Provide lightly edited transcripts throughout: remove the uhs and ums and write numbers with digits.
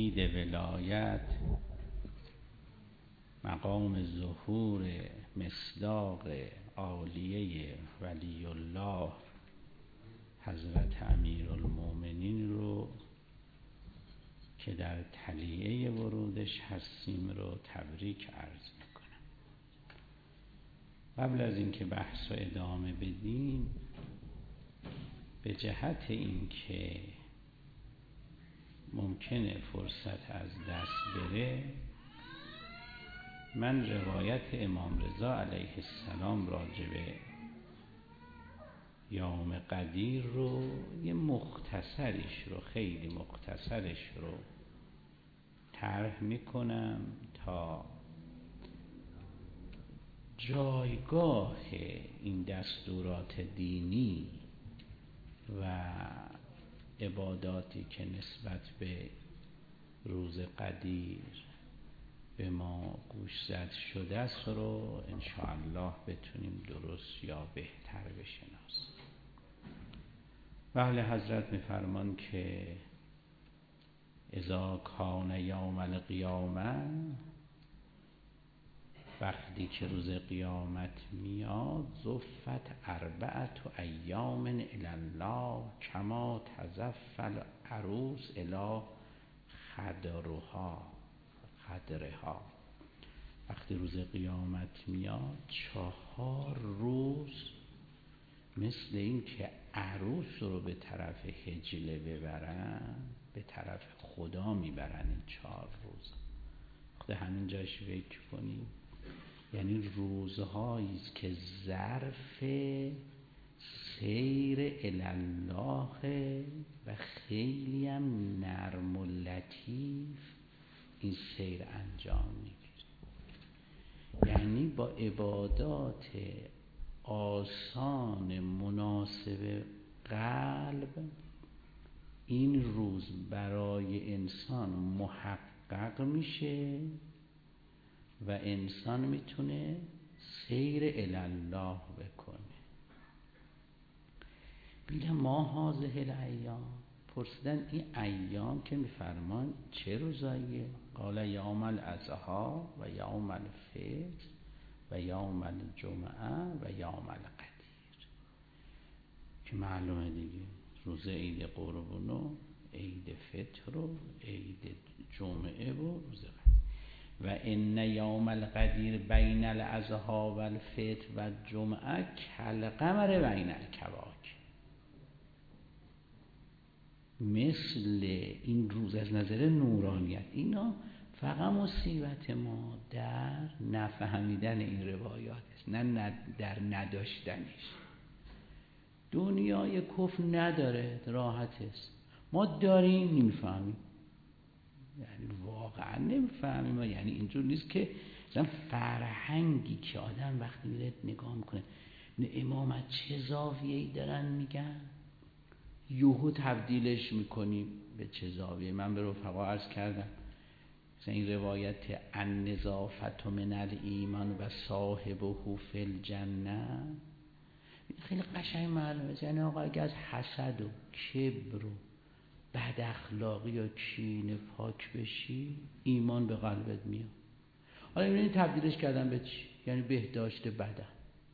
توحید ولایت، مقام ظهور مصداق عالیه ولی الله حضرت امیرالمومنین رو که در طلیعه ورودش هستیم رو تبریک عرض میکنم. قبل از اینکه بحث رو ادامه بدیم، به جهت اینکه ممکنه فرصت از دست بره، من روایت امام رضا علیه السلام راجع به یوم قدیر رو یه مختصرش رو، خیلی مختصرش رو طرح میکنم تا جایگاه این دستورات دینی و عباداتی که نسبت به روز قدیر به ما گوشزد شده است رو انشاءالله بتونیم درست یا بهتر بشناسیم. بله، حضرت میفرمان که اذا کان یوم القیامه، وقتی که روز قیامت میاد، زفت اربعة ایام الی الله کما تزف العروس الی خدرها. وقتی روز قیامت میاد 4 روز مثل این که عروس رو به طرف حجله ببرن، به طرف خدا میبرن. این 4 روز خود همین جاش فکر کنید، یعنی روزهایی است که ظرف سیر الله و خیلی هم نرم و لطیف این سیر انجام میگیره. یعنی با عبادات آسان مناسب قلب این روز برای انسان محقق میشه و انسان میتونه سیر الله بکنه. بیله ما هذه الایام، پرسیدن این ایام که میفرمان چه روزاییه؟ قال یوم الاضحی و یوم الفطر و یوم الجمعه و یوم القدیر، که معلومه دیگه روز عید قربان و عید فطر و عید جمعه و روز قدیر. و ان یوم القدیر بین الاضحی و الفطر و الجمعه کالقمر بین الکواکب، مثل این روز از نظر نورانیت. اینا فقط مصیبت ما در نفهمیدن این روایات است، نه در نداشتنش. دنیای کفر نداره، راحت است. ما داریم نمیفهمیم، یعنی واقعا نمیفهمیم. یعنی اینجور نیست که مثلا فرهنگی که آدم وقتی میره نگاه میکنه امام از چه زاویه‌ای دارن میگن، یهو تبدیلش میکنیم به چه زاویه. من به رفقا عرض کردم مثلا این روایت النظافة من الایمان و صاحبه فی الجنه خیلی قشنگ معلومه. یعنی آقا اگه از حسد و کبر و بد اخلاقی یا کینه پاک بشی، ایمان به قلبت میاد. حالا این تبدیلش کردن به چی؟ یعنی بهداشت بدن.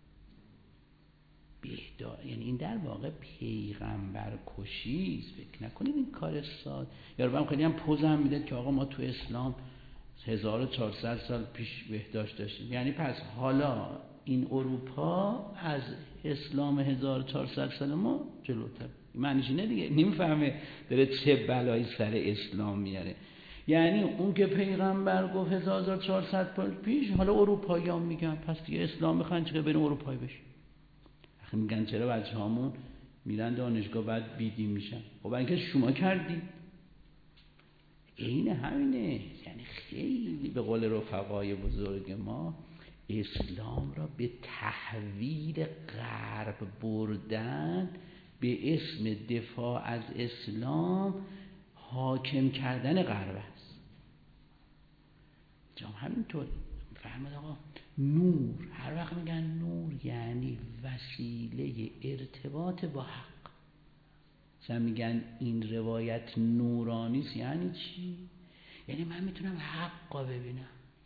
یعنی این در واقع پیغمبر کشی است. فکر نکنید این کار ساد. یارو خیلی هم پوزم میده که آقا ما تو اسلام 1400 سال پیش بهداشت داشتیم. یعنی پس حالا این اروپا از اسلام 1400 سال ما جلوتر. معنیش اینه دیگه، نمیفهمه داره چه بلایی سر اسلام میاره. یعنی اون که پیغمبر گفت 1400 سال پیش، حالا اروپایی‌ها میگن پس دیگه اسلام میخوان چه بریم اروپایی بشیم. میگن چرا بچه‌هامون میرن دانشگاه بعد بیدی میشن؟ خب اینکه شما کردید. این همینه. یعنی خیلی به قول رفقای بزرگ ما اسلام را به تحویل غرب بردن به اسم دفاع از اسلام حاکم کردن غرب است. جام همینطور فرمود آقا نور، هر وقت میگن نور یعنی وسیله ارتباط با حق. مثلا میگن این روایت نورانی است، یعنی چی؟ یعنی من میتونم حقا ببینم.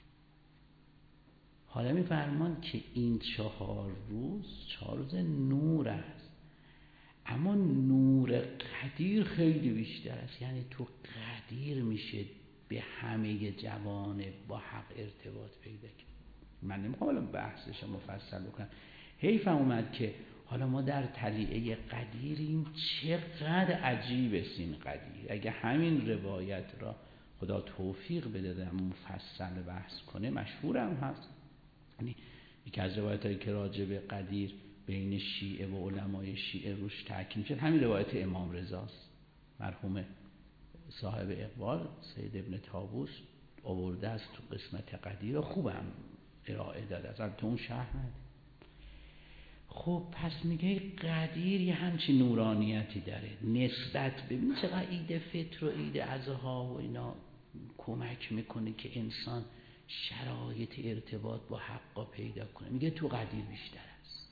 حالا میفرمان که این 4 روز نور است، اما نور قدیر خیلی بیشتر است. یعنی تو قدیر میشه به همه جوانب با حق ارتباط پیدا کرد. من نمیخوام الان بحثش مفصل بکنم، حیفم اومد که حالا ما در طلیعه قدیریم. چقدر عجیب است این قدیر. اگه همین روایت را خدا توفیق بده مفصل بحث کنه، مشهورم هست. یعنی یکی از روایتایی که راجع به قدیر بین شیعه و علمای شیعه روش تاکید شد همین روایت امام رضاست، مرحوم صاحب اقبال سید ابن طاووس آورده است تو قسمت قدیر، خوبم ارائه داده است، البته اون شرح نده. خب پس میگه قدیر یه همچین نورانیتی داره. نسبت ببین چقدر عید فطر و عید اضحی و اینا کمک میکنه که انسان شرایط ارتباط با حقا پیدا کنه. میگه تو قدیر بیشتر است.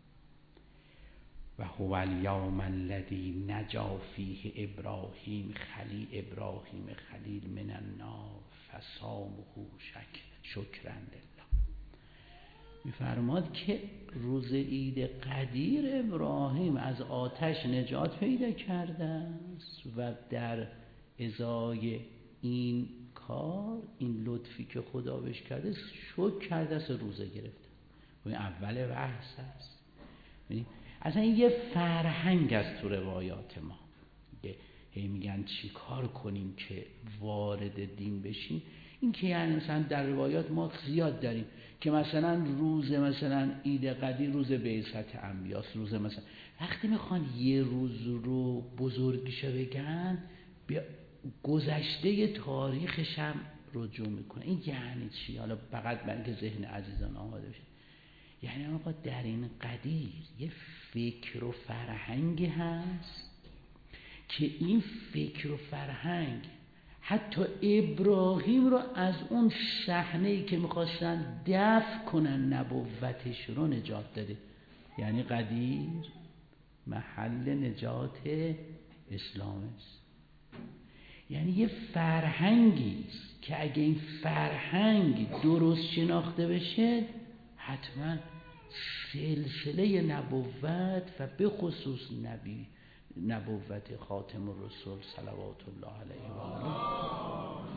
و هو الیوم الذی نجا فیه ابراهیم خلیل من النار فصامه شکرا لله. میفرماد که روز عید قدیر ابراهیم از آتش نجات پیدا کرده است و در ازای این کار، این لطفی که خدا بهش کرده، شکر کرده است، روزه گرفته. این اول بحث است. اصلا این یه فرهنگ است تو روایات ما. هی میگن چی کار کنیم که وارد دین بشیم. این که یعنی مثلا در روایات ما زیاد داریم که مثلا روز مثلا عید قدیر روز بعثت انبیاست، روز مثلا وقتی میخوان یه روز رو بزرگیشو بگن به گذشته تاریخش هم رجوع میکنه. این یعنی چی؟ حالا فقط برای اینکه ذهن عزیزان آماده بشه، یعنی آقا در این قدیر یه فکر و فرهنگی هست که این فکر و فرهنگ حتی ابراهیم رو از اون صحنه‌ای که میخواستن دفع کنن نبوتش رو نجات داده. یعنی قدیر محل نجات اسلام است. یعنی یه فرهنگی است که اگه این فرهنگ درست شناخته بشه، حتما سلسله نبوت و به خصوص نبوت خاتم الرسول صلوات الله علیه و آله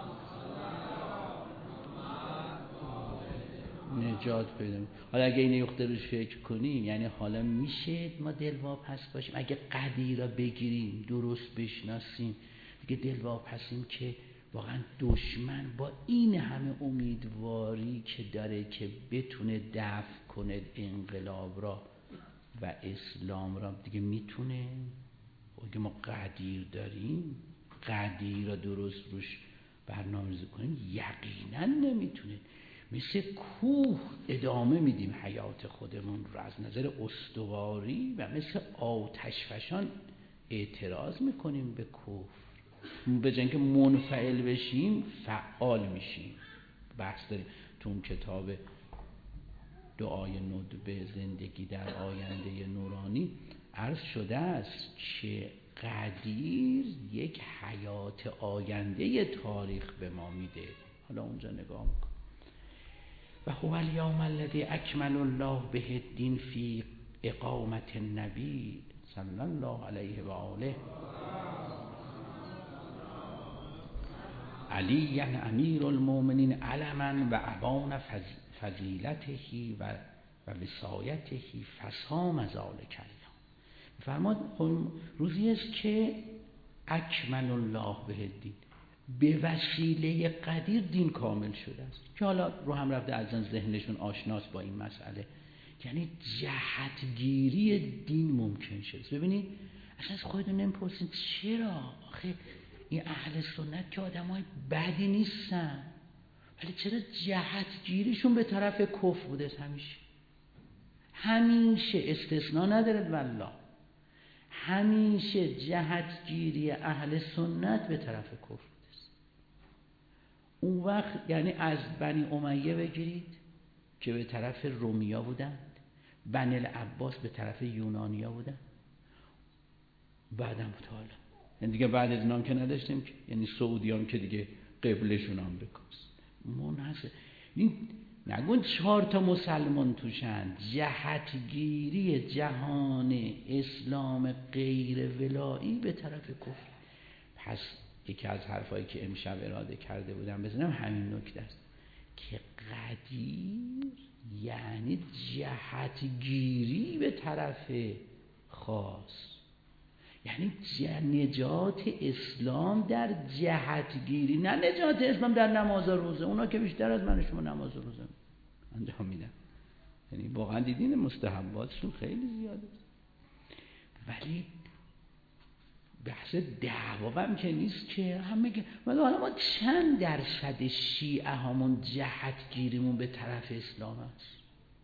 نجات پیدا می‌کنه. حالا اگه این نقطه روش فکر کنیم، یعنی حالا میشه ما دلواپس باشیم اگه قدیر را بگیریم، درست بشناسیم، دیگه دلواپسیم که واقعا دشمن با این همه امیدواری که داره که بتونه دفع کنه انقلاب را و اسلام را، دیگه میتونه؟ اگه ما قدیر داریم، قدیر را درست روش برنامه‌ریزی کنیم، یقینا نمیتونه. مثل کوه ادامه میدیم حیات خودمون رو از نظر استواری و مثل آتش فشان اعتراض میکنیم به کوه. به جای اینکه منفعل بشیم فعال میشیم. بحث داریم تو اون کتاب دعای ندبه زندگی در آینده نورانی عرض شده است که قدیر یک حیات آینده تاریخ به ما میده. حالا اونجا نگاه میکن. و هو الیوم الذی اکمل الله به الدین فی اقامت النبی صلی الله علیه و آله علی امیر المؤمنین علما و ابان فضیلته و وصایته فصام ذلک اليوم. فرماد روزی است که اکمل الله به الدین، به وسیله قدیر دین کامل شده است. که حالا رو هم رفته از ذهنشون آشناست با این مسئله، یعنی جهتگیری دین ممکن شد. ببینید اصلا از خودتون نمیپرسین چرا؟ آخه این اهل سنت که آدمای بدی نیستن، ولی چرا جهتگیریشون به طرف کفر بوده؟ همیشه استثناء نداره والله، همیشه جهتگیری اهل سنت به طرف کفر بوده. اون وقت یعنی از بنی امیه بگیرید که به طرف رومیا بودن، بنی العباس به طرف یونانیا بودن، بعدم متعالی یعنی دیگه بعد از اینا که نداشتیم که، یعنی سعودیان که دیگه قبلشون هم بکست منحصر. این نگون 4 تا مسلمان توشن. جهتگیری جهان اسلام غیر ولایی به طرف کفر. پس یکی از حرفایی که امشب اراده کرده بودم بزنم همین نکته است که قدیر یعنی جهتگیری به طرف خاص، یعنی نجات اسلام در جهتگیری، نه نجات اسلام در نماز و روزه. اونا که بیشتر از من شما نماز و روزه انجام میدن، یعنی واقعا دیدین مستحباتشون خیلی زیاده. ولی بحث دعوا هم که نیست که هم میگه حالا ما چند درصد شیعه همون جهتگیریمون به طرف اسلام است.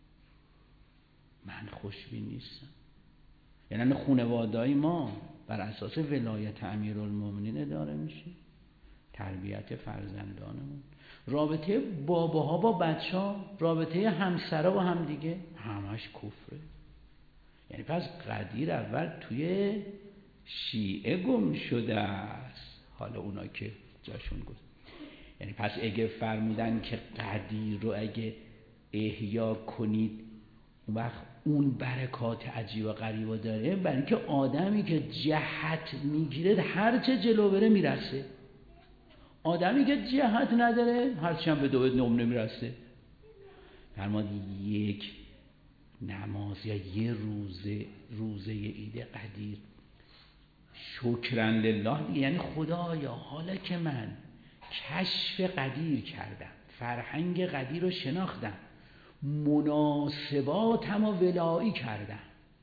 من خوشبین نیستم. یعنی خانواده‌ای ما بر اساس ولایت امیرالمومنین اداره میشه، تربیت فرزندانمون، رابطه باباها با بچه‌ها، رابطه همسرا با هم دیگه، همش کفره. یعنی پس قدیر اول توی شیعه گم شده است، حالا اونا که جاشون گذاشت. یعنی پس اگه فرمودن که قدیر رو اگه احیا کنید اون وقت اون برکات عجیب و غریبا داره، برای اینکه آدمی که جهت میگیره هر چه جلو بره میرسه. آدمی که جهت نداره هرچی هم به دو نمره میرسه. فرماد یک نماز یا یه روزه عید قدیر شکرن لله، یعنی خدایا حالا که من کشف قدیر کردم، فرهنگ قدیر رو شناختم، مناسباتم و ولایی کردم،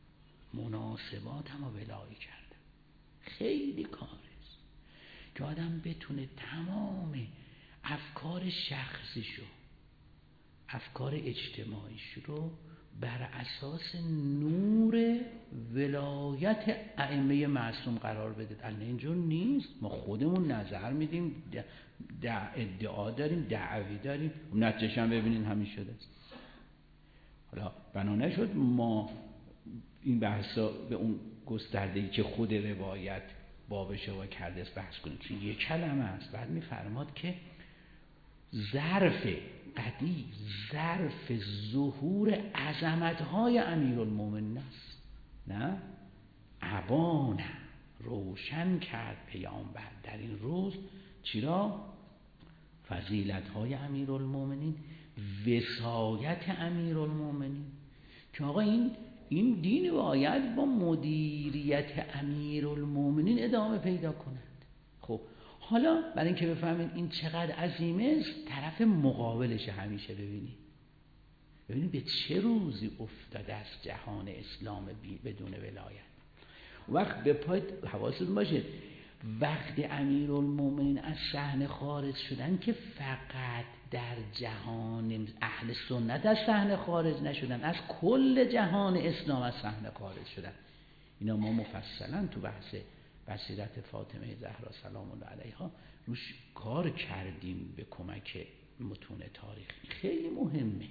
خیلی کار است که آدم بتونه تمام افکار شخصیشو، افکار اجتماعیش رو بر اساس نور ولایت ائمه معصوم قرار بده. الان اینجور نیست. ما خودمون نظر میدیم، ادعا داریم، دعوی داریم، نتیجه‌اش هم ببینین همین شده است. حالا بنا نشد ما این بحثا به اون گسترده‌ای که خود روایت بابش و کرده است بحث کنیم. چون یک کلمه است. بعد میفرماد که ظرف قدیر ظرف ظهور عظمت‌های امیرالمومنین است. نه ابان روشن کرد پیامبر در این روز چرا؟ فضیلت‌های امیرالمومنین، وصایت امیرالمومنین، که آقا این دین باید با مدیریت امیرالمومنین ادامه پیدا کند. خب حالا برای اینکه بفهمید این چقدر عظیمه است، طرف مقابلش همیشه ببینید به چه روزی افتاده است جهان اسلام بدون ولایت. وقت به پای حواستون باشه وقتی امیرالمومنین از صحنه خارج شدن که فقط در جهان اهل سنت از صحنه خارج نشدن، از کل جهان اسلام از صحنه خارج شدن. اینا ما مفصلا تو بحث بصیرت فاطمه زهرا سلام الله علیها روش کار کردیم به کمک متون تاریخی. خیلی مهمه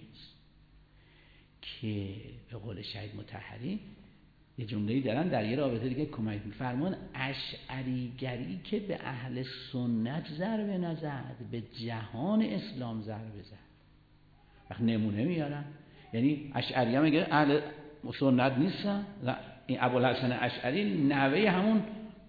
که به قول شهید مطهری یه جمله‌ای دارن در یه رابطه دیگه کمک می‌فرمان، اشعریگری که به اهل سنت ضربه نزد به جهان اسلام ضربه زد. وقت نمونه میارن، یعنی اشعری هم میگه اهل سنت نیستن. این ابوالحسن اشعری نوه همون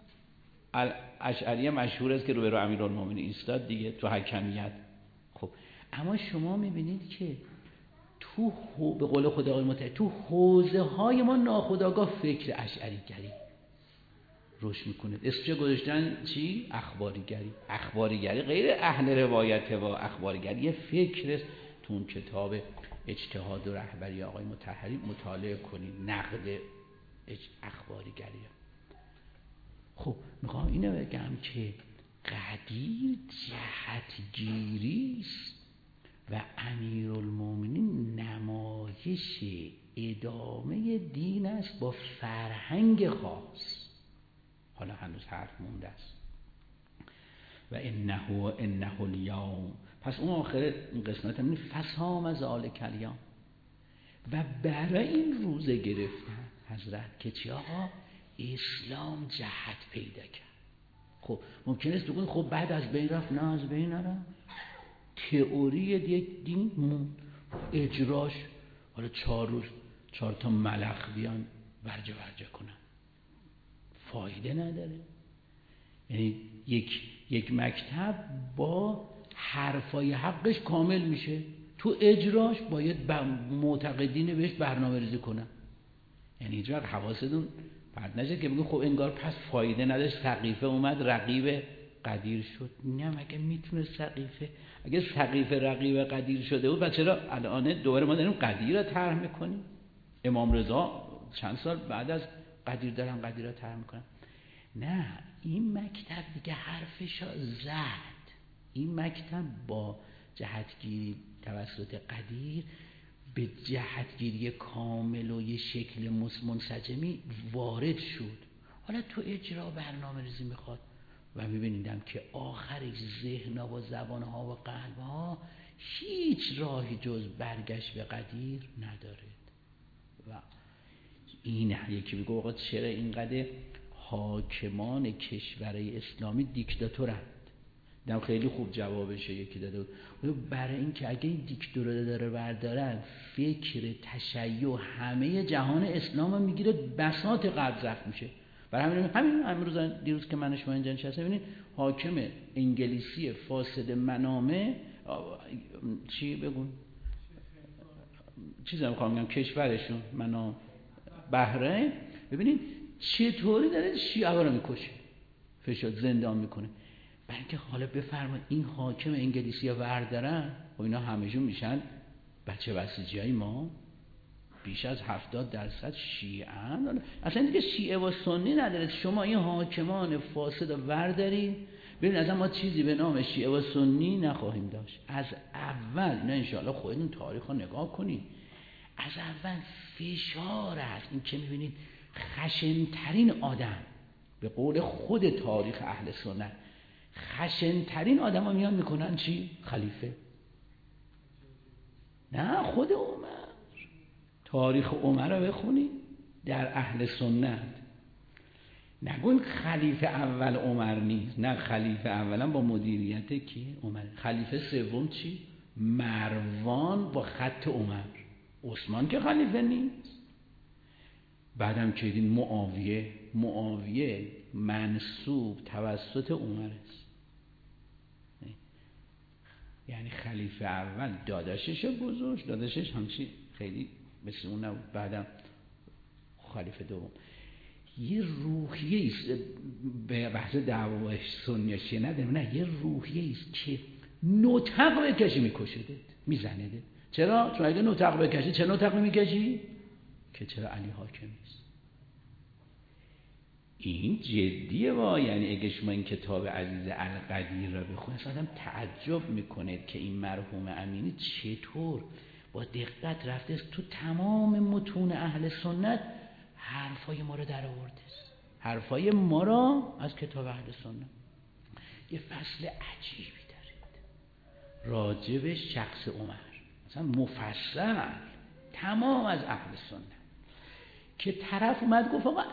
اشعری مشهور است که روبرو امیرالمومنین ایستاد دیگه تو حکمیت. خب اما شما میبینید که تو به قول خدای متعال تو حوزه های ما ناخودآگاه فکر اشعریگری روش میکنه. اسمش گذاشتن چی؟ اخباریگری. اخباریگری غیر اهل روایت و اخباریگری یه فکر است. تو اون کتاب اجتهاد و رهبری آقای مطهری مطالعه کنید، نقد اخباریگری. خب میخوام اینو بگم که قدیر جهتگیری است و امیرالمومنین نمایش ادامه دین است با فرهنگ خاص. حالا هنوز حرف مونده است. و انه الیوم، پس اون آخر این قسمت هم فصام ذالک الیوم، و برای این روزه گرفتن حضرت که چی آقا؟ اسلام جهت پیدا کرد. خب ممکن است بگن خب بعد از بین رفت، نه از بین نرفت. تئوری یک دین اجراش حالا 4 روز 4 تا ملخ بیان ورجه کنن، فایده نداره. یعنی یک مکتب با حرفای حقش کامل میشه، تو اجراش باید معتقدین بهش برنامه ریزی کنن. یعنی هیچ وقت حواستون پرت نشه که بگید خب انگار پس فایده نداشت، سقیفه اومد رقیب قدیر شد. نه، مگه میتونه سقیفه، اگه سقیفه رقیب قدیر شده بود بچه را الان دوباره ما داریم قدیر را طرح میکنیم؟ امام رضا چند سال بعد از قدیر دارن قدیر را طرح میکنن. نه، این مکتب دیگه حرفش زد. این مکتب با جهتگیری توسط قدیر به جهتگیری کامل و یه شکل منسجمی وارد شد. حالا تو اجرا برنامه ریزی میخواد و میبینیدم که آخرش ذهن‌ها و زبان‌ها و قلب‌ها هیچ راهی جز برگشت به قدیر نداره. و این یکی بگو آقا چرا اینقدر حاکمان کشورهای اسلامی دیکتاتورند؟ دم خیلی خوب جوابشه یکی داده بود، برای این که اگه این دیکتاتور داره بردارن فکر تشیع همه جهان اسلام میگیره، بساط قلب زخم میشه. برای همین امروز دیروز که من شما اینجا نشستم ببینید حاکم انگلیسی فاسد منامه چی بگون چیزا میخوام بگم کشورشون منام بحرین، ببینید چطوری داره شیعه رو میکشه، فشار زندان میکنه. برای اینکه حالا بفرمایید این حاکم انگلیسی ها وردارن و اینا همشون میشن بچه بسیجی های ما، بیش از 70% شیعه هستند. اصلا دیگه شیعه و سنی نداره. شما این حاکمان فاسد رو وردارید، ببین از ما چیزی به نام شیعه و سنی نخواهیم داشت. از اول نه انشاءالله خودتون تاریخ رو نگاه کنید، از اول فشار است. این که میبینید خشنترین آدم به قول خود تاریخ اهل سنت، خشنترین آدم ها میان میکنن چی؟ خلیفه. نه خود عمر، تاریخ عمر رو بخونید در اهل سنت نگون خلیفه اول عمر نیست، نه خلیفه اولا با مدیریت کی؟ عمر. خلیفه سوم چی؟ مروان با خط عمر. عثمان که خلیفه نیست. بعدم که دیدین معاویه منصوب توسط عمر است. یعنی خلیفه اول داداشش گذاشت، داداشش همچی خیلی مثل اون نبود، بعدم خلیفه دوم. یه روحیه است، به بحث دعوا سنی شیعه نداریم، نه یه روحیه است که نطق بکشی میکشدت، میزنده. چرا؟ چون اگه نطق بکشی، چه نطق میکشی؟ که چرا علی حاکم است. این جدیه با، یعنی اگه شما این کتاب عزیز القدیر را بخونید آدم تعجب میکنه که این مرحوم امینی چطور با دقت رفته است تو تمام متون اهل سنت حرفای ما رو در آورده است، حرفای ما را از کتاب اهل سنت. یه فصل عجیبی دارید راجع به شخص عمر، مثلا مفصل تمام از اهل سنت، که طرف اومد گفت آقا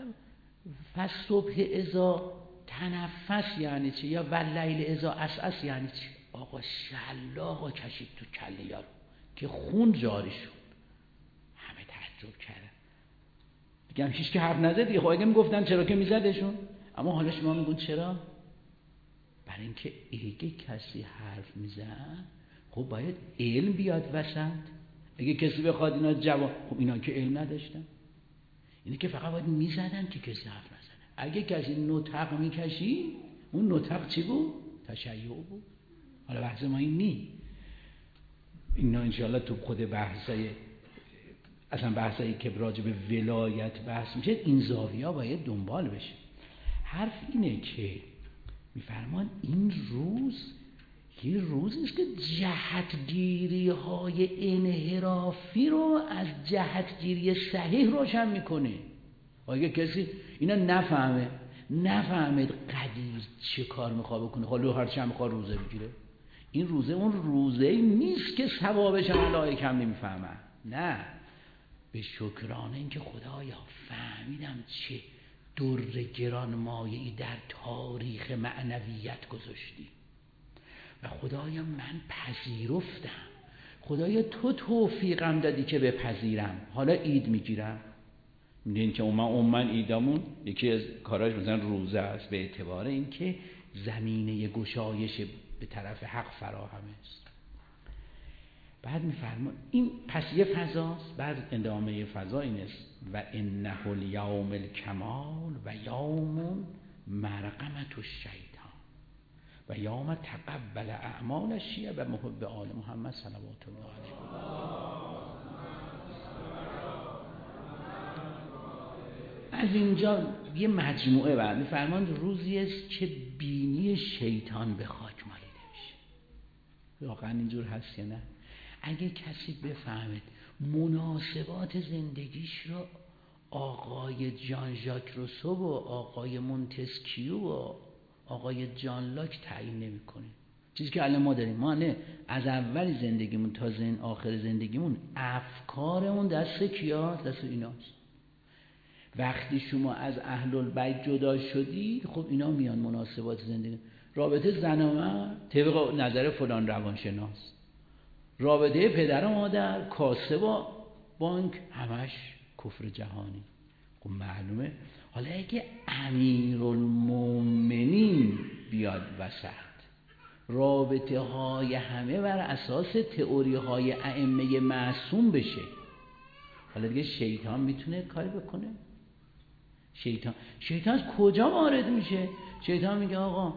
فصبح ازا تنفس یعنی چی؟ یا واللیل ازا اسعس یعنی چی؟ آقا شلاقو کشید تو کله یارو که خون جاری شد. همه تعجب کردن، دیگه هم هیچ که حرف نزد دیگه. خب اگه میگفتن چرا که میزدشون، اما حالا شما میگون چرا؟ برای اینکه اگه کسی حرف میزد خب باید علم بیاد وسط. اگه کسی بخواد اینا جواب، خب اینا که علم نداشتن، اینه که فقط باید میزدن که کسی حرف نزنه. اگه کسی نطق میکشی، اون نطق چی بود؟ تشیع بود. حالا بحث ما این نی، اینا انشاءالله تو خود بحثای اصلا بحثایی که راجع به ولایت بحث میشه این زاویه باید دنبال بشه. حرف اینه که میفرمان این روز یه روزی است که جهتگیری های انحرافی رو از جهتگیری صحیح روشن میکنه. اگه کسی اینا نفهمید قدیر چه کار میخواد بکنه، حالا هر چند میخواد روزه بگیره، این روزه اون روزه نیست که ثوابش ملائکه هم نمیفهمن. نه، به شکرانه این که خدایا فهمیدم چه در گرانمایه‌ای در تاریخ معنویت گذاشتی و خدایا من پذیرفتم، خدایا تو توفیقم دادی که بپذیرم، حالا عید میگیرم. میدونین که من ایدامون یکی از کاراش مثلا روزه است، به اعتبار اینکه زمینه گشایش به طرف حق فراهم است. بعد میفرما این پس یه فضاست، بعد ادامه فضا این است و انه الیوم الکمال و یوم مرقمة الشیطان و یوم تقبل اعمال الشیعه و محب آل محمد صلوات الله علیه. از اینجا یه مجموعه بعد میفرمان روزی است که بینی شیطان به خاک مالیده میشه. واقعا اینجور هست یا نه؟ اگه کسی بفهمد مناسبات زندگیش رو آقای جان ژاک روسو و آقای مونتسکیو و آقای جان لاک تعیین نمی‌کنه، چیزی که الان ما داریم، ما نه از اول زندگیمون تا آخر زندگیمون افکارمون دست کیاست؟ دست ایناست. وقتی شما از اهل البیت جدا شدید، خب اینا میان مناسبات زندگی، رابطه زن و مرد طبق نظر فلان روانشناس، رابطه پدر و مادر، کاسه با بانک، همش کفر جهانی. خب معلومه. حالا اگه امیرالمومنین بیاد وسط، رابطه های همه بر اساس تئوری های ائمه معصوم بشه، حالا دیگه شیطان میتونه کاری بکنه؟ شیطان از کجا وارد میشه؟ شیطان میگه آقا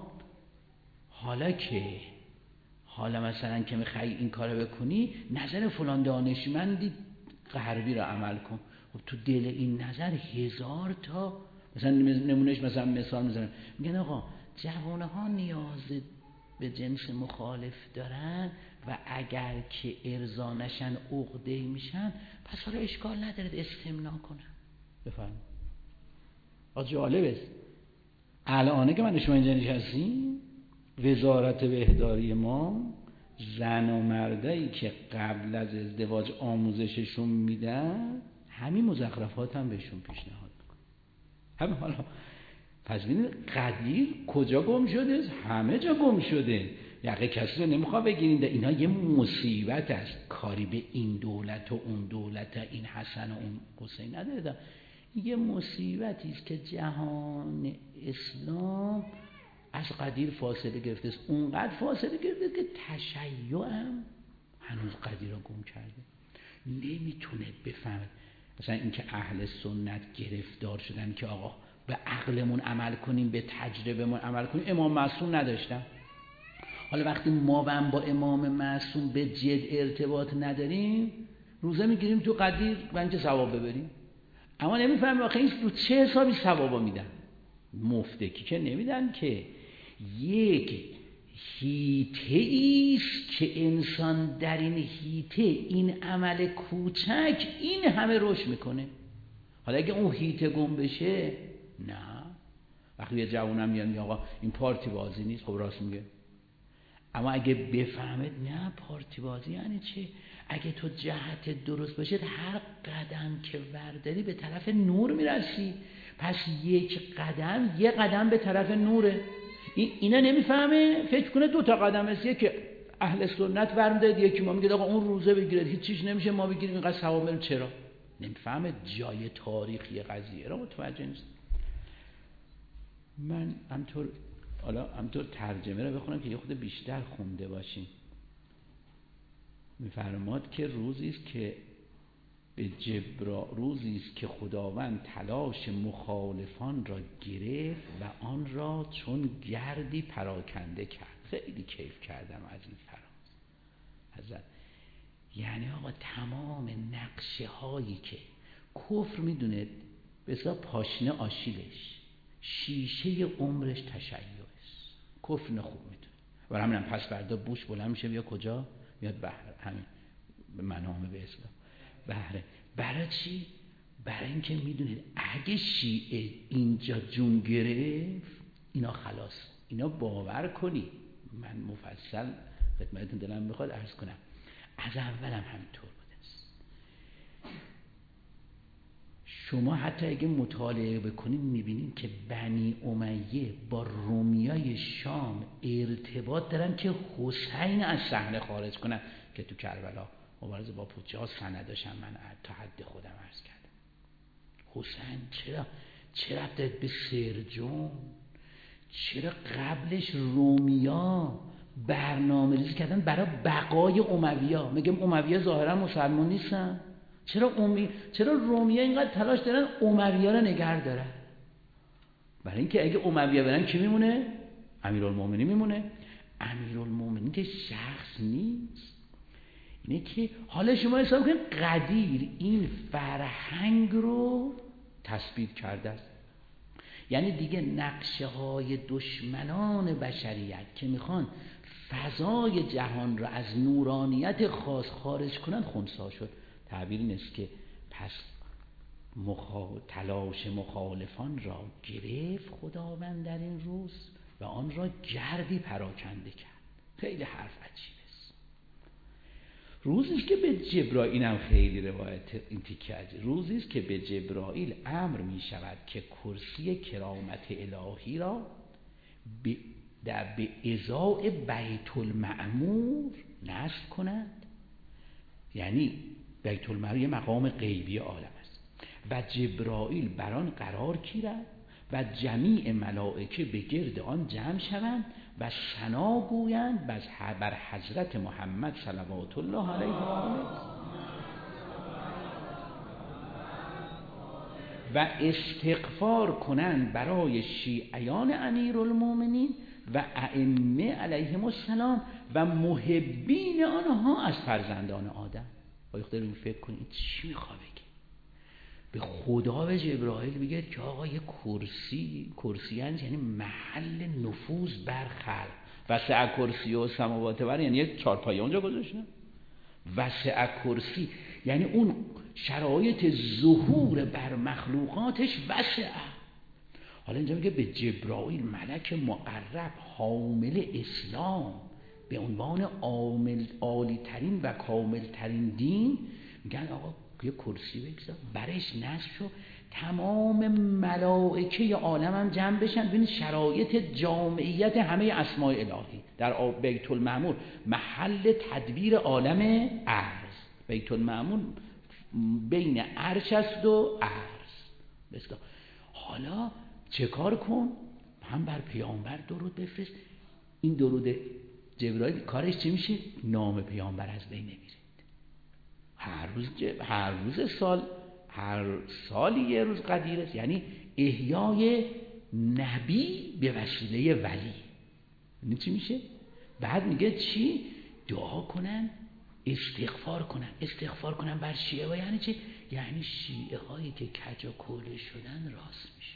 حالا مثلا که میخوای این کارو بکنی، نظر فلان دانشمندی غربی رو عمل کن. خب تو دل این نظر 1000 تا مثلا نمونهش، مثلا مثال میزنم، میگن آقا جوانها نیاز به جنس مخالف دارن و اگر که ارضا نشن عقده میشن، پس حالا اشکال نداره استمناء کنن. بفرمایید. جالبه الانه که من شما اینجا نشستیم، وزارت بهداری ما زن و مردایی که قبل از ازدواج آموزششون میدن، همین مزخرفات هم بهشون پیشنهاد میکنه. همین. حالا پس ببینید قدیر کجا گم شده؟ همه جا گم شده. یقه کسی رو نمیخواد بگیرین. اینا یه مصیبت است، کاری به این دولت و اون دولت، این حسن و اون حسین نداره. یه مصیبتی است که جهان اسلام از قدیر فاصله گرفته است، اونقدر فاصله گرفته که تشیع هم هنوز قدیر رو گم کرده، نمیتونه بفهمه. مثلا اینکه اهل سنت گرفتار شدن که آقا به عقلمون عمل کنیم، به تجربهمون عمل کنیم. امام معصوم نداشتن. حالا وقتی ما با امام معصوم به جد ارتباط نداریم، روزه میگیریم تو قدیر بنج ثواب ببریم، اما نمیفهمیم آخه این رو چه حسابی ثوابا میدن. مفتکی که نمیدن که یک هیته است که انسان در این هیته این عمل کوچک این همه رشد میکنه. حالا اگه اون هیته گم بشه، نه. وقتی یه جوونم میگه آقا این پارتی بازی نیست، خب راست میگه. اما اگه بفهمید نه پارتی بازی یعنی چه، اگه تو جهت درست باشید هر قدم که ورداری به طرف نور میرسی، پس یک قدم به طرف نوره. اینا نمیفهمه، فکر کنه 2 تا قدم است، یکی اهل سنت ورمی‌داد، یکی ما میگه آقا اون روزه بگیرید هیچ چیز نمیشه، ما بگیریم اینقدر ثواب می‌ریم. چرا؟ نمیفهمه جای تاریخی قضیه رو متوجه نیست. من همطور ترجمه رو بخونم که یه خود بیشتر خونده باشیم. میفرماد که روزی است که روزی است که خداوند تلاش مخالفان را گرفت و آن را چون گردی پراکنده کرد. خیلی کیف کردم از این فراز حضرت. یعنی آقا تمام نقشه هایی که کفر میدونه بسیار پاشنه آشیلش، شیشه عمرش تشیع است. کفر خوب میدونه. و همینم پس فردا بوش بلند میشه بیا کجا؟ میاد بحر، همین منامه به اسلام بحره. برای چی؟ برای اینکه میدونید اگه شیعه اینجا جون گرفت، اینا خلاص. اینا باور کنی، من مفصل خدمتتون دلم بخواد عرض کنم، از اولم همینطور بوده است. شما حتی اگه مطالعه بکنید میبینید که بنی امیه با رومیای شام ارتباط دارن که حسین از صحنه خارج کنن که تو کربلا مبارزه با پوچه ها سنداشم من تا حد خودم عرض کردم. حسین چرا رفت به سرجون؟ چرا قبلش رومیا برنامه ریزی کردن برای بقای امویا؟ میگم امویا ظاهرا مسلمان نیستن، چرا رومیا اینقدر تلاش دارن امویا رو نگه دارن؟ برای اینکه اگه امویا برن کی میمونه؟ امیرالمومنین میمونه. امیرالمومنین که شخص نیست، اینه که حالا شما حساب کنید قدیر این فرهنگ رو تثبیت کرده است. یعنی دیگه نقشه های دشمنان بشریت که میخوان فضای جهان را از نورانیت خاص خارج کنند خنثی شد. تعبیر این است که پس تلاش مخالفان را گرفت خداوند در این روز و آن را گردی پراکنده کرد. خیلی حرف عجیب است. روزی است که به جبرائیل، هم خیلی روایت این تیکه عجیب، روزی است که به جبرائیل امر می شود که کرسی کرامت الهی را به ازاء بیت المعمور نصب کند. یعنی بیت المعمور یه مقام غیبی عالم است و جبرائیل بر آن قرار گیرد و جمیع ملائکه به گرد آن جمع شوند و ثنا گویند بر حضرت محمد صلوات الله علیه و آله و استغفار کنند برای شیعیان امیرالمومنین و ائمه علیهم السلام و محبین آنها از فرزندان آدم. آیا خدا رو فکر کنید چی میخواه بگه؟ به خدا به جبرائیل بگه که آقا یه کرسی یعنی محل نفوذ بر خلق. وسع کرسی و سماوات بر یعنی یک چارپایه اونجا گذاشتن. وسع کرسی یعنی اون شرایط ظهور بر مخلوقاتش وسع. حالا اینجا میگه به جبرائیل ملک مقرب حامل اسلام به عنوان عالی ترین و کامل ترین دین، میگن آقا یه کرسی بگذار برش نصب شو، تمام ملائکه عالم هم جمع بشن. ببین شرایط جامعیت همه اسماء الهی در بیت المعمور، محل تدبیر عالم ارض. بیت المعمور بین عرش است و ارض. بسیار. حالا چه کار کن؟ هم بر پیامبر درود بفرست. این درود جبرائیل کارش چی میشه؟ نام پیامبر از بین نمیره. هر سال یه روز قدیر است، یعنی احیای نبی به وسیله ولی. این چی میشه؟ بعد میگه چی؟ دعا کنن، استغفار کنن بر شیعه. و یعنی چی؟ یعنی شیعه هایی که کج و کوله شدن راست میشن.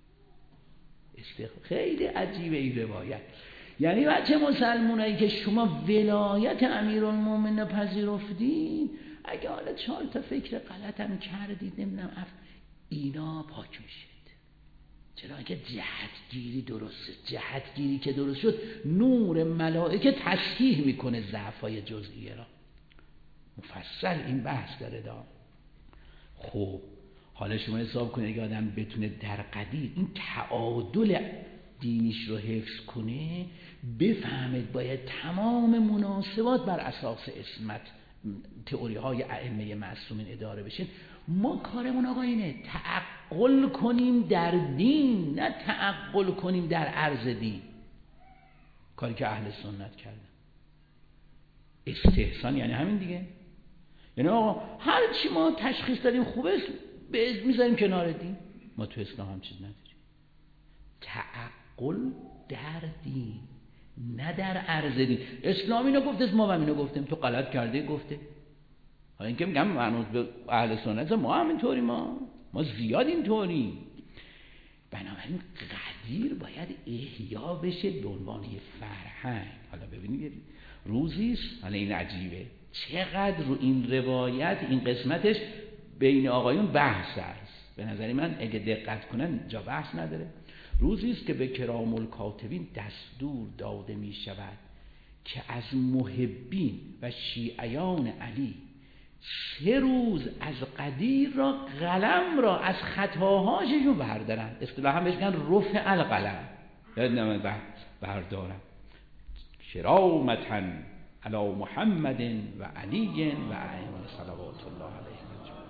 خیلی عجیبه این روایت. یعنی بچه مسلمونایی که شما ولایت امیرالمومنین پذیرفتین، اگه حالا 4 تا فکر غلط هم کردید نمیدونم اینا پاک میشید. چرا؟ که جهتگیری درسته. جهتگیری که درست شد نور ملائکه تصحیح میکنه ضعفای جزئیه را. مفصل این بحث داره دا. خب حالا شما حساب کنید اگه آدم بتونه در قدیر این تعادل دینیش رو حفظ کنه، بفهمید باید تمام مناسبات بر اساس اسمت تئوری های ائمه معصومین اداره بشه. ما کارمون آقا اینه تعقل کنیم در دین، نه تعقل کنیم در عرض دین. کاری که اهل سنت کردن. استحسان یعنی همین دیگه. یعنی آقا هر چی ما تشخیص دادیم خوبه میذاریم کنار دین. ما تو اسلام هم چیز نداریم. تعقل در دین نه در عرض دین. اسلام اینو گفته، ما هم اینو گفتیم، تو غلط کرده گفته. حالا اینکه میگم منوز به اهل سنت ما هم اینطوری، ما زیاد اینطوری. بنابراین قدیر باید احیا بشه به عنوان یه فرهنگ. حالا ببینید روزیست، حالا این عجیبه چقدر رو این روایت این قسمتش بین آقایون بحث است. به نظر من اگه دقت کنن جا بحث نداره. روزی است که به کرام الکاتبین دستور داده می شود که از محبین و شیعیان علی 3 روز از قدیر را قلم را از خطاهاشون بردارن. اصطلاحا بهش میگن رفع القلم، یادم بردارن. کرامتا علی محمد و علی و ائمه صلوات الله علیهم.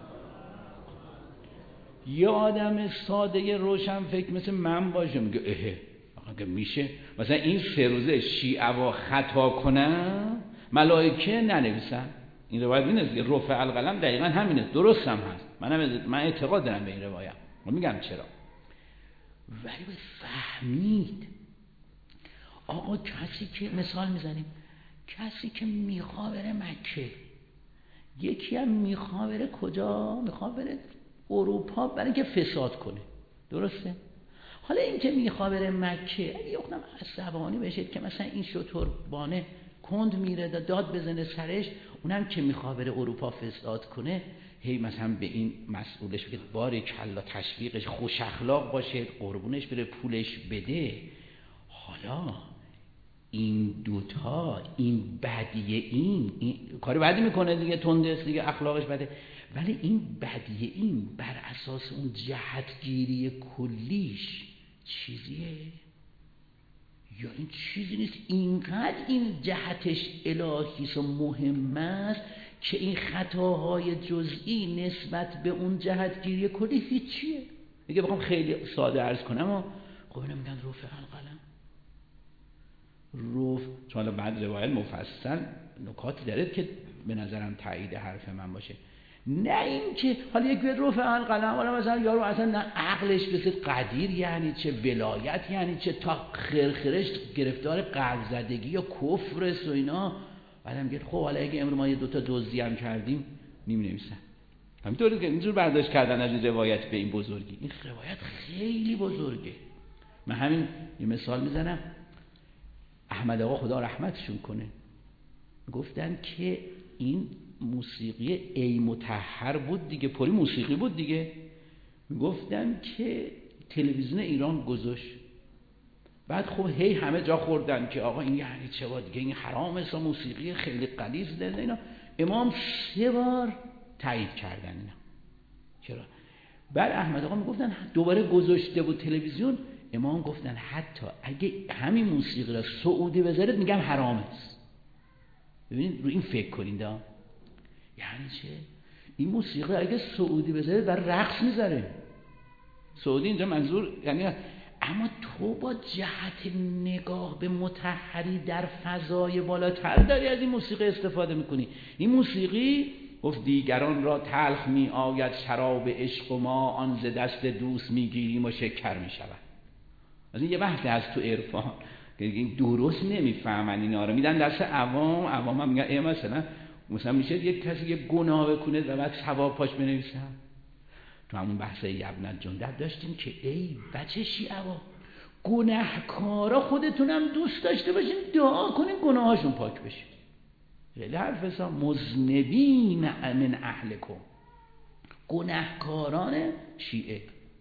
یه آدم ساده روشن فکر مثل من باشه میگه اگه میشه مثلا این 3 روزه شیعه و خطا کنن ملائکه ننویسن. این روایت اینه دیگه، رفع القلم دقیقاً همینه، درست هم هست. من اعتقاد دارم به این روایت. من میگم چرا، ولی فهمید آقا کسی که مثال میزنیم کسی که میخواد بره مکه، یکی هم میخواد بره کجا؟ میخواد بره اروپا برای اینکه فساد کنه، درسته؟ حالا این که میخواد بره مکه اگه یکم عصبانی بشه که مثلا این شتربانه کند میره داد بزنه سرش، اونم که میخواد بره اروپا فساد کنه هی مثلا به این مسئولش بگه باریکلا، تشویقش، خوش اخلاق باشه، قربونش بره، پولش بده. حالا این دوتا، این بدیه، این کاری بدی میکنه دیگه، تنده دیگه، اخلاقش بده، ولی این بدیه این بر اساس اون جهتگیری کلیش چیزیه یا این چیزی نیست؟ اینقدر این جهتش الهیست و مهم است که این خطاهای جزئی نسبت به اون جهتگیری کلی هیچیه. دیگه بخوام خیلی ساده عرض کنم و خب اینو میگن رفع القلم. چون بعد روایت مفصل نکاتی داره که به نظرم تایید حرف من باشه. نه این که حالا یک به رفع القلم، حالا مثلا یارو اصلا نه عقلش رسید قدیر یعنی چه، ولایت یعنی چه، تا خرخرش گرفتار قلب زدگی یا کفر است و اینا. بعدم میگه خب حالا اگه امروز ما یه دوتا دزدی هم کردیم نمی‌نویسن. همینطوری که اینجور برداشت کردن از این روایت به این بزرگی. این روایت خیلی بزرگه. من همین یه مثال میزنم. احمد آقا خدا رحمتشون کنه گفتن که این موسیقی ای مطهر بود دیگه، پری موسیقی بود دیگه. گفتن که تلویزیون ایران گذاشت، بعد خب هی همه جا خوردن که آقا این یعنی چه با دیگه، این حرام است، موسیقی خیلی غلیظ ده اینا. امام 3 بار تایید کردن اینا. چرا؟ بعد احمد آقا میگفتن دوباره گذاشته بود تلویزیون، امام گفتن حتی اگه همین موسیقی را سعودی بذارید میگم حرام است. ببینید رو این فکر کنید یعنی چه؟ این موسیقی اگه سعودی بذارید بر رقص میذاره. سعودی اینجا منظور یعنی، اما تو با جهت نگاه به مطهری در فضای بالاتر داری از این موسیقی استفاده میکنی. این موسیقی گفت دیگران را تلخ می آید شراب عشق و ما آن ز دست دوست میگیریم و شکر میشود. از این یه بحث هست تو عرفان که این درست نمیفهمن اینا رو، میدن دست عوام هم میگن مثلا میشه یک کسی یه گناه بکنه و بعد ثواب پاش بنویسن. تو همون بحث ابن جندب داشتیم که ای بچه شیعه گناهکارا خودتونم دوست داشته باشین دعا کنین گناهاشون پاک بشه. خیلی حرف حساب مذنبین من اهلکم، گناهکاران شیعه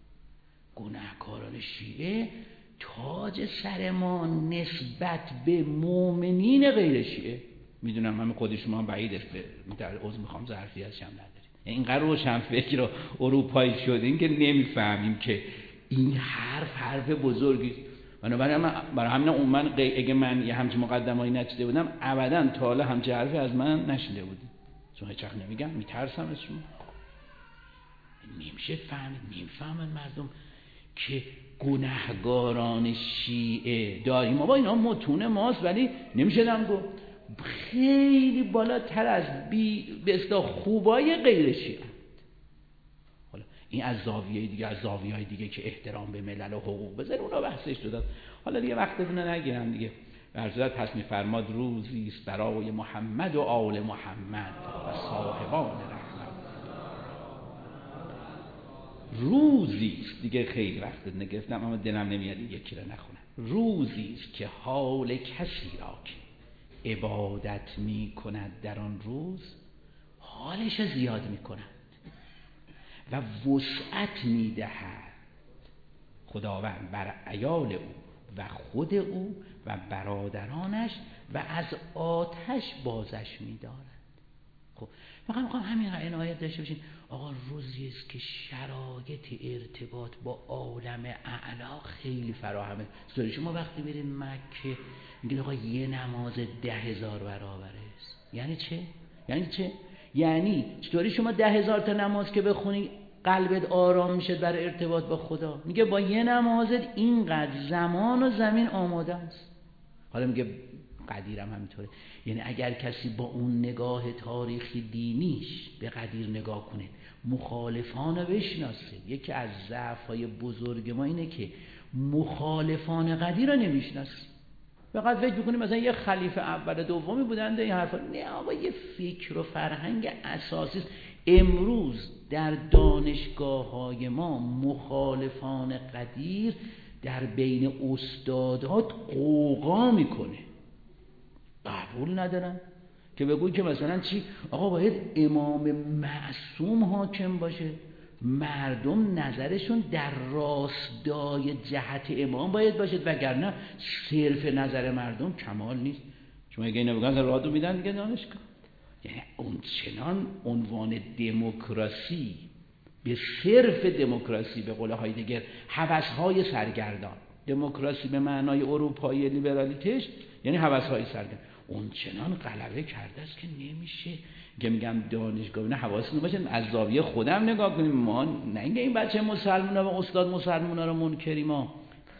تاج سر ما نسبت به مؤمنین غیر شیعه. میدونم همه خودش ما بعید است، در عضو میخوام ظرفیت شم نداریم. اینقدر روشن فکر و اروپایی شدیم که نمیفهمیم که این حرف بزرگی است. برای همین من اگه من یه همچین مقدمه‌ای نشیده بودم ابداً تا حالا همچین حرفی از من نشیده بودید. چون هیچ وقت نمیگم، میترسم از شما. نمیشه فهمید، نمیفهمن مردم که گناهگاران شیعه داریم. ما با اینا متون ماست ولی نمیشه دم گفت خیلی بالاتر از به اصطلاح خوبای غیر شیعه. حالا این از زاویه دیگه، از زاویه‌های دیگه که احترام به ملل و حقوق بذاره اونا بحثش داد. حالا دیگه وقتتون نگیرم دیگه. حضرت پس میفرماد روزی است برای محمد و آل محمد و صاحبان رحمت. روزی است دیگه، خیلی وقت نگفتم اما دلم نمیاد یکی رو نخونم. روزی است که حال کسی را که عبادت می کند در آن روز حالش زیاد می کند و وسعت می دهد خداوند بر عیال او و خود او و برادرانش و از آتش بازش می دارد. خب فقط میخوام همین عنایت داشته باشین. آقا روزی است که شرایط ارتباط با عالم اعلا خیلی فراهمه. سوری شما وقتی برید مکه میگید آقا یه نماز 10,000 برابره است. یعنی چه؟ یعنی چطوری شما 10,000 تا نماز که بخونی قلبت آرام میشه برای ارتباط با خدا؟ میگه با یه نمازت اینقدر زمان و زمین آماده است. حالا میگه قدیرم همینطوره. یعنی اگر کسی با اون نگاه تاریخی دینیش به قدیر نگاه کنه، مخالفان رو بشناسه. یکی از ضعف‌های بزرگ ما اینه که مخالفان قدیر رو نمیشناسیم. فقط فکر می‌کنیم مثلا یه خلیفه اول دومی بودن این حرفا. نه آقا، یه فکر و فرهنگ اساسی است. امروز در دانشگاه‌های ما مخالفان قدیر در بین استادها قوقا میکنه، قبول ندارن که بگوی که مثلا چی آقا باید امام معصوم حاکم باشه، مردم نظرشون در راستای جهت امام باید باشه، وگرنه صرف نظر مردم کمال نیست. شما اگه اینو بگن رادو میدن دیگه دانشگاه. یعنی اون چنان عنوان دموکراسی به صرف دموکراسی، به قول هایدگر هوس‌های سرگردان، دموکراسی به معنای اروپایی لیبرالیتش یعنی هوس‌های سرگردان، اون چنان غلبه کرده است که نمیشه. که میگم دانشگاه نه، حواستون باشه از زاویه خودم نگاه کنیم. ما نه اینکه این بچه مسلمونا و استاد مسلمونا رو منکریم، ما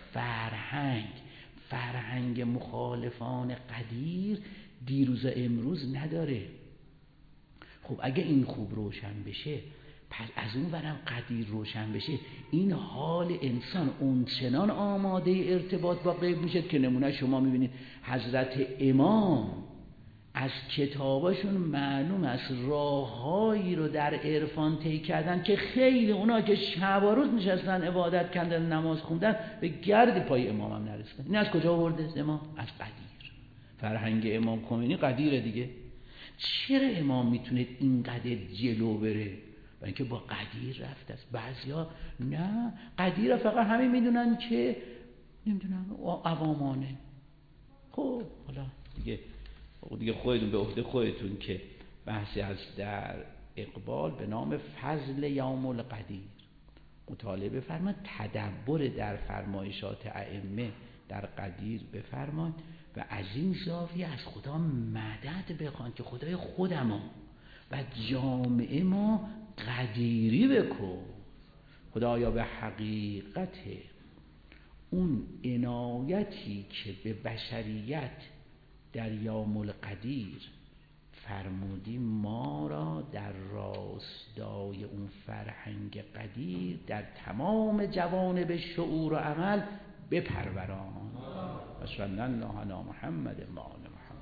فرهنگ مخالفان قدیر دیروز امروز نداره. خب اگه این خوب روشن بشه، پس از اون ورم قدیر روشن بشه، این حال انسان اون چنان آماده ارتباط با غیب میشه که نمونه شما میبینید حضرت امام از کتاباشون معلوم است راههایی رو در عرفان طی کردن که خیلی اونا که شب و روز نشستن عبادت کردن نماز خوندن به گرد پای امام هم نرسیدن. این از کجا آورده امام؟ از قدیر. فرهنگ امام خمینی قدیره دیگه. چرا امام میتونه اینقدر جلو بره؟ و اینکه با قدیر رفته است. بعضیا نه، قدیر فقط همین میدونن که نمیدونم عوامانه. خب حالا دیگه خودتون به عهده خودتون که بحثی از در اقبال به نام فضل یوم القدیر مطالعه بفرمایید، تدبر در فرمایشات ائمه در قدیر بفرمایید و از این زاویه از خدا مدد بخوان که خدای خودمون و جامعه ما قدیری بکن. خدایا به حقیقت اون عنایتی که به بشریت در یوم القدیر فرمودی ما را در راستای اون فرهنگ قدیر در تمام جوانب شعور و عمل بپروران. و صلی الله علی محمد و آل محمد.